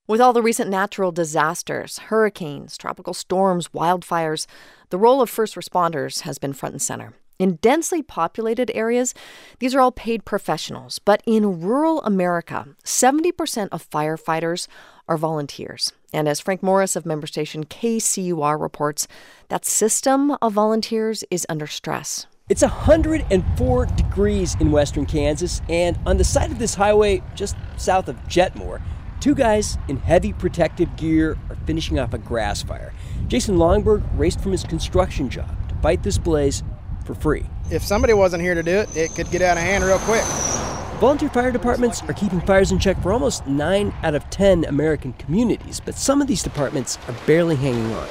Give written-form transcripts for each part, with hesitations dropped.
With all the recent natural disasters, hurricanes, tropical storms, wildfires, the role of first responders has been front and center. In densely populated areas, these are all paid professionals. But in rural America, 70% of firefighters are volunteers. And as Frank Morris of member station KCUR reports, that system of volunteers is under stress. It's 104 degrees in western Kansas, and on the side of this highway just south of Jetmore, two guys in heavy protective gear are finishing off a grass fire. Jason Longberg raced from his construction job to fight this blaze for free. If somebody wasn't here to do it, it could get out of hand real quick. Volunteer fire departments are keeping fires in check for almost 9 out of 10 American communities, but some of these departments are barely hanging on.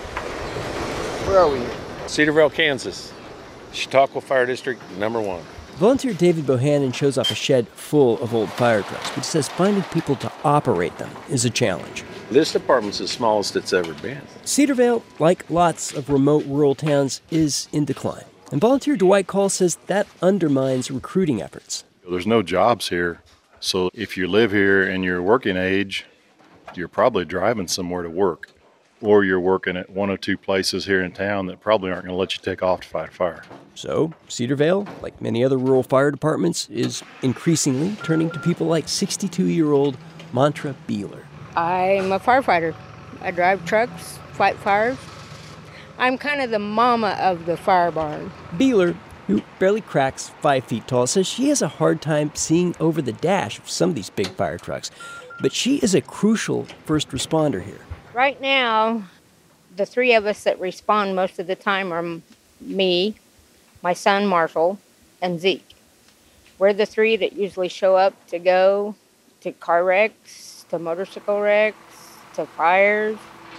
Where are we? Cedarville, Kansas. Chautauqua Fire District, number 1. Volunteer David Bohannon shows off a shed full of old fire trucks, but says finding people to operate them is a challenge. This department's the smallest it's ever been. Cedarville, like lots of remote rural towns, is in decline. And volunteer Dwight Call says that undermines recruiting efforts. There's no jobs here, so if you live here and you're working age, you're probably driving somewhere to work. Or you're working at one or two places here in town that probably aren't going to let you take off to fight a fire. So, Cedarville, like many other rural fire departments, is increasingly turning to people like 62-year-old Mantra Beeler. I'm a firefighter. I drive trucks, fight fires. I'm kind of the mama of the fire barn. Beeler, who barely cracks 5 feet tall, says she has a hard time seeing over the dash of some of these big fire trucks. But she is a crucial first responder here. Right now, the three of us that respond most of the time are me, my son Marshall, and Zeke. We're the three that usually show up to go to car wrecks, to motorcycle wrecks, to fires.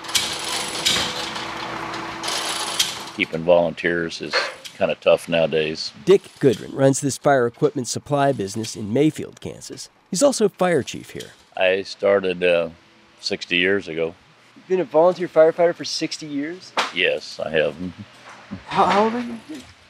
Keeping volunteers is kind of tough nowadays. Dick Goodrin runs this fire equipment supply business in Mayfield, Kansas. He's also fire chief here. I started 60 years ago. You've been a volunteer firefighter for 60 years? Yes, I have. How old are you?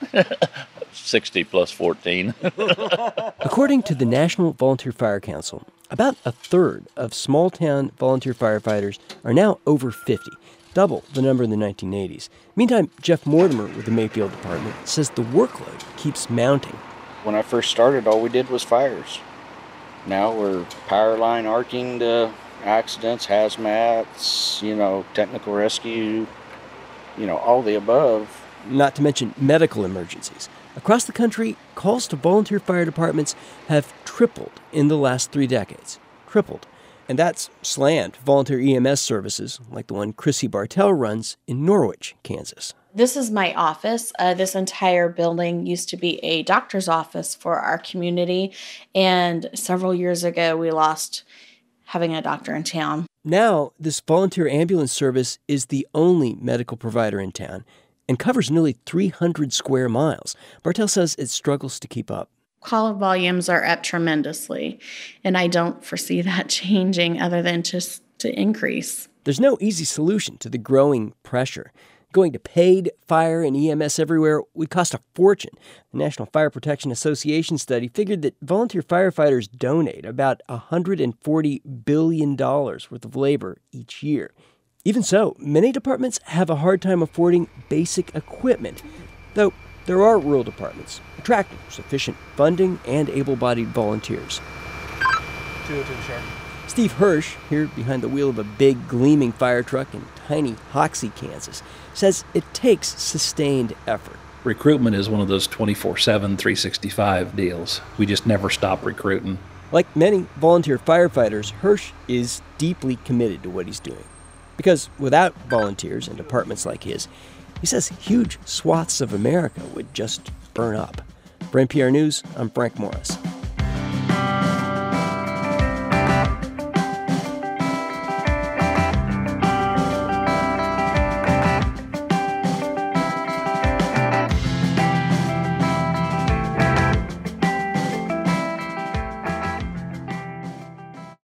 60 plus 14. According to the National Volunteer Fire Council, about a third of small-town volunteer firefighters are now over 50, double the number in the 1980s. Meantime, Jeff Mortimer with the Mayfield Department says the workload keeps mounting. When I first started, all we did was fires. Now we're power line arcing to accidents, hazmats, technical rescue, all the above. Not to mention medical emergencies. Across the country, calls to volunteer fire departments have tripled in the last 3 decades. Tripled. And that's slammed volunteer EMS services like the one Chrissy Bartell runs in Norwich, Kansas. This is my office. This entire building used to be a doctor's office for our community. And several years ago, we lost having a doctor in town. Now, this volunteer ambulance service is the only medical provider in town and covers nearly 300 square miles. Bartell says it struggles to keep up. Call volumes are up tremendously, and I don't foresee that changing other than just to increase. There's no easy solution to the growing pressure. Going to paid fire and EMS everywhere would cost a fortune. The National Fire Protection Association study figured that volunteer firefighters donate about $140 billion worth of labor each year. Even so, many departments have a hard time affording basic equipment, though there are rural departments attracting sufficient funding and able-bodied volunteers. 202 Sheriff. Steve Hirsch, here behind the wheel of a big, gleaming fire truck in tiny Hoxie, Kansas, says it takes sustained effort. Recruitment is one of those 24/7, 365 deals. We just never stop recruiting. Like many volunteer firefighters, Hirsch is deeply committed to what he's doing. Because without volunteers and departments like his, he says huge swaths of America would just burn up. For NPR News, I'm Frank Morris.